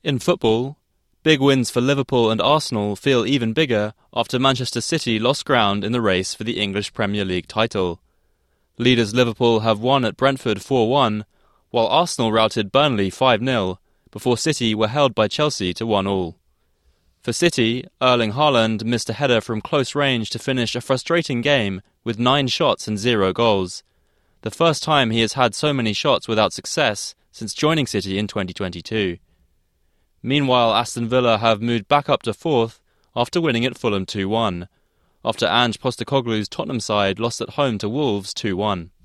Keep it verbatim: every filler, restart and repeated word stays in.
In football, big wins for Liverpool and Arsenal feel even bigger after Manchester City lost ground in the race for the English Premier League title. Leaders Liverpool have won at Brentford four one, while Arsenal routed Burnley five nil, before City were held by Chelsea to one all. For City, Erling Haaland missed a header from close range to finish a frustrating game with nine shots and zero goals. The first time he has had so many shots without success since joining City in twenty twenty-two. Meanwhile, Aston Villa have moved back up to fourth after winning at Fulham two one, after Ange Postecoglou's Tottenham side lost at home to Wolves two one.